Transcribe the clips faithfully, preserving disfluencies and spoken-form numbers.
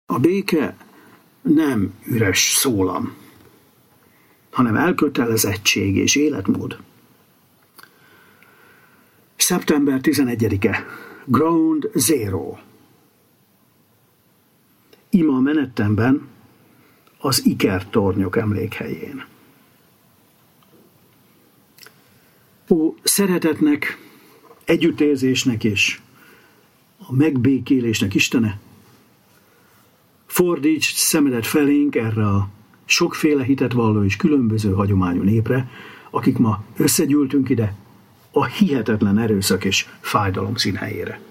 A béke nem üres szólam, hanem elkötelezettség és életmód. szeptember tizenegyedike. Ground Zero. Ima a menettemben az ikertornyok emlékhelyén. Ó, szeretetnek, együttérzésnek és a megbékélésnek Istene, fordíts szemedet felénk erre a sokféle hitet valló és különböző hagyományú népre, akik ma összegyűltünk ide a hihetetlen erőszak és fájdalom színhelyére.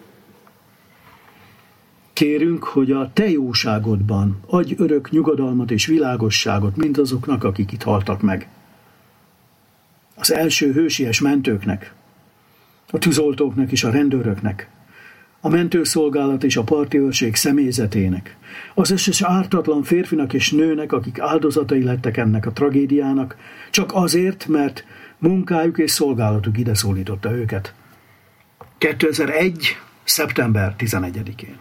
Kérünk, hogy a te jóságodban adj örök nyugodalmat és világosságot mindazoknak, akik itt haltak meg. Az első hősies mentőknek, a tűzoltóknak és a rendőröknek, a mentőszolgálat és a parti őrség személyzetének, az összes ártatlan férfinak és nőnek, akik áldozatai lettek ennek a tragédiának, csak azért, mert munkájuk és szolgálatuk ide szólította őket. kétezer-egy. szeptember tizenegyedikén.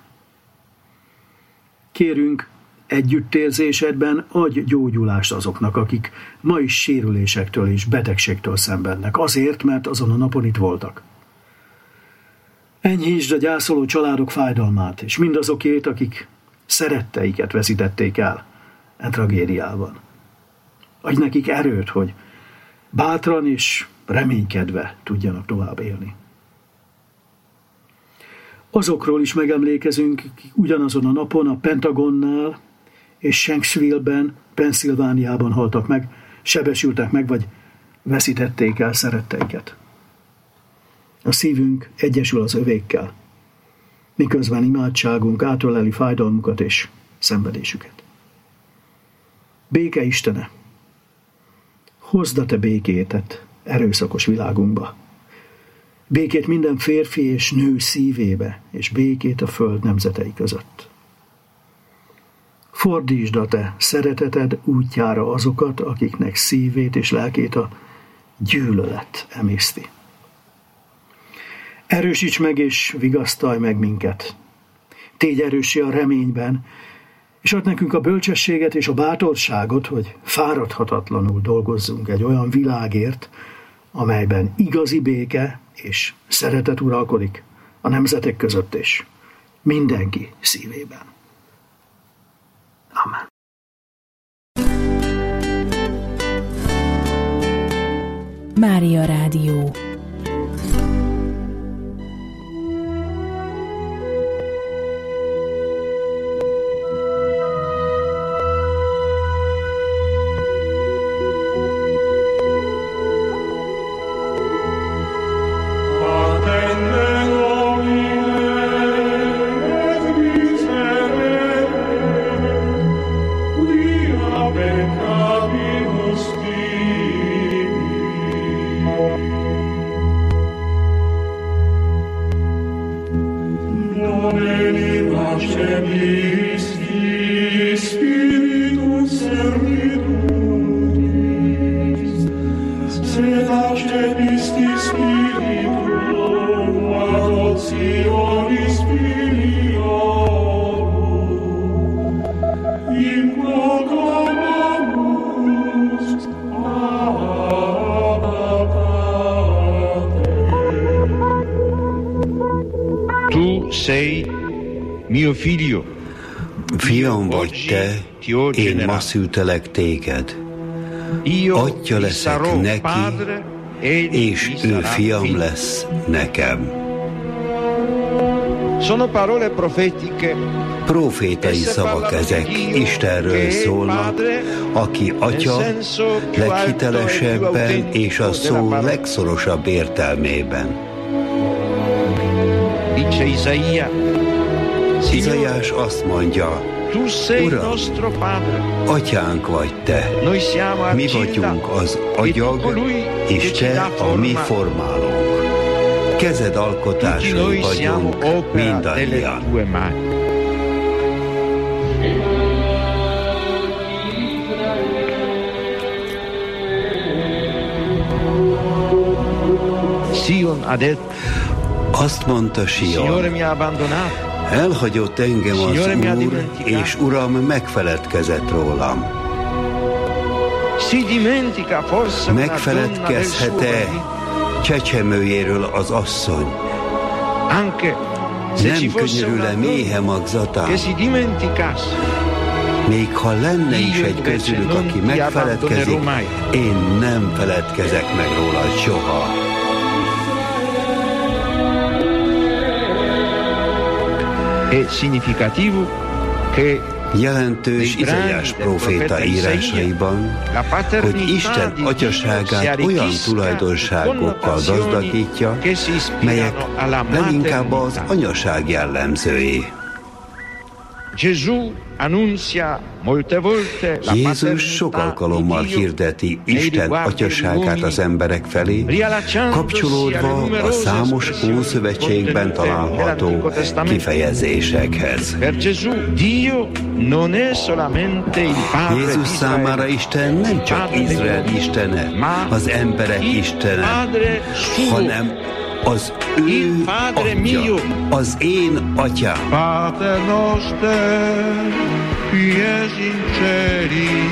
Kérünk, együttérzésedben adj gyógyulást azoknak, akik ma is sérülésektől és betegségtől szenvednek, azért, mert azon a napon itt voltak. Enyhítsd a gyászoló családok fájdalmát, és mindazokét, akik szeretteiket veszítették el e tragédiában. Adj nekik erőt, hogy bátran és reménykedve tudjanak tovább élni. Azokról is megemlékezünk, akik ugyanazon a napon a Pentagonnál és Shanksville-ben, Pennsylvániában haltak meg, sebesültek meg, vagy veszítették el szeretteiket. A szívünk egyesül az övékkel, miközben imádságunk átöleli fájdalmukat és szenvedésüket. Béke Istene, hozd a te békétet erőszakos világunkba. Békét minden férfi és nő szívébe, és békét a föld nemzetei között. Fordítsd a te szereteted útjára azokat, akiknek szívét és lelkét a gyűlölet emészti. Erősíts meg és vigasztalj meg minket. Tégy erőssé a reményben, és add nekünk a bölcsességet és a bátorságot, hogy fáradhatatlanul dolgozzunk egy olyan világért, amelyben igazi béke és szeretet uralkodik a nemzetek között és mindenki szívében. Amen. Mária Rádió. Fiam vagy te, én ma szültelek téged. Atya leszek neki, és ő fiam lesz nekem. Profétai szavak ezek, Istenről szólnak, aki Atya leghitelesebben és a szó legszorosabb értelmében. Izaiás azt mondja, Uram, Atyánk vagy te, mi vagyunk az agyag, és te a mi formálónk. Kezed alkotásai vagyunk mindannyian. Azt mondta Sion, Elhagyott engem az Úr, és Uram megfeledkezett rólam. Megfeledkezhet-e csecsemőjéről az asszony? Nem könyörül-e méhe magzatán? Még ha lenne is egy közülük, aki megfeledkezik, én nem feledkezek meg róla soha. Jelentős Izaiás próféta írásaiban, hogy Isten atyaságát olyan tulajdonságokkal gazdagítja, melyek leginkább az anyaság jellemzői. Jézus sok alkalommal hirdeti Isten atyaságát az emberek felé, kapcsolódva a számos Ószövetségben található kifejezésekhez. Jézus számára Isten nem csak Izrael istene, az emberek istene, hanem az ő atya, az én atyám. Pater noster, qui es in celi,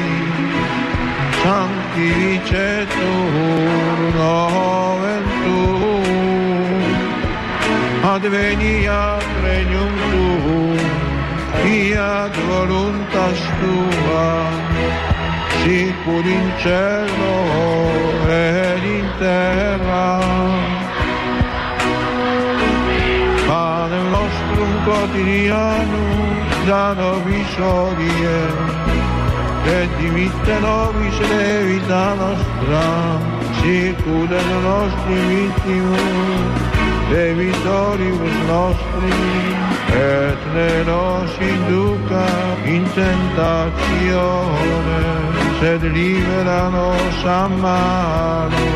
sanctificetur nomen tuum, adveniat regnum tuum, fiat voluntas tua, sicur in cielo et in terra. Panem nostrum quotidianum da nobis hodie, et dimitte nobis levita nostra, sicur et nostri vittimus, debitoribus nostri, et ne nos induca in tentatione, sed libera nos a malo.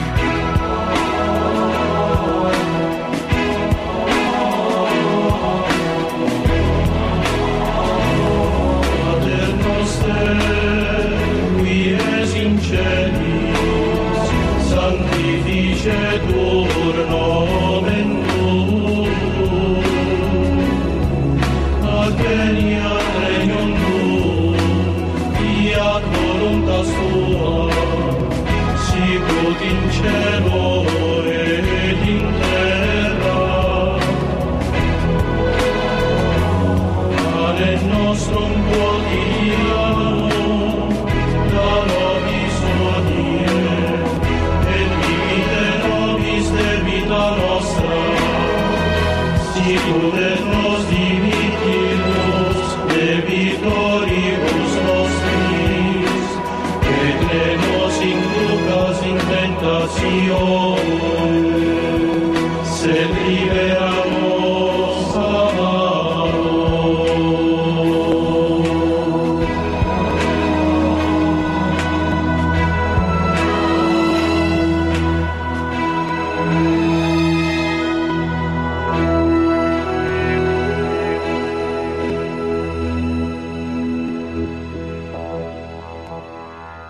Qui es in celis, sanctificetur nomen tuum, adveniat regnum tuum, fiat voluntas tua, sicut in cielo et in terra. Panem nostrum quotidianum da nobis hodie, et dimitte nobis debita nostra, sicur et nos dimittimus debitoribus nostris, et ne nos inducas in tentationem,